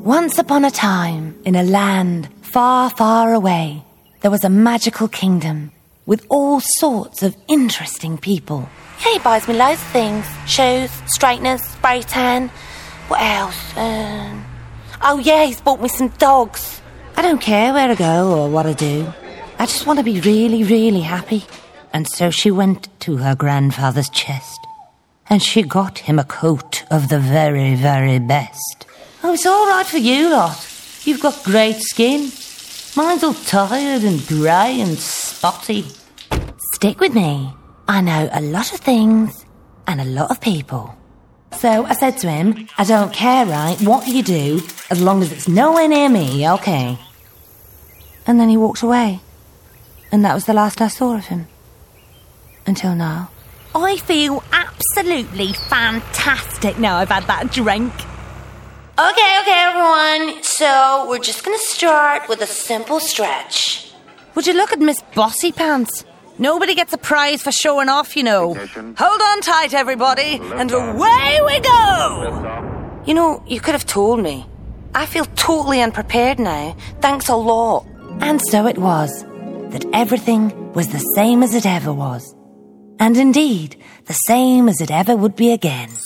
Once upon a time, in a land far, far away, there was a magical kingdom with all sorts of interesting people. Yeah, he buys me loads of things. Shoes, straighteners, spray tan. What else? Oh yeah, he's bought me some dogs. I don't care where I go or what I do. I just want to be really, really happy. And so she went to her grandfather's chest and she got him a coat of the very, very best. Oh, it's all right for you lot. You've got great skin. Mine's all tired and grey and spotty. Stick with me. I know a lot of things and a lot of people. So I said to him, I don't care, right, what you do, as long as it's nowhere near me, okay? And then he walked away. And that was the last I saw of him. Until now. I feel absolutely fantastic now I've had that drink. Okay, everyone. So we're just going to start with a simple stretch. Would you look at Miss Bossy Pants? Nobody gets a prize for showing off, you know. Hold on tight, everybody, and away we go! You know, you could have told me. I feel totally unprepared now. Thanks a lot. And so it was, that everything was the same as it ever was. And indeed, the same as it ever would be again.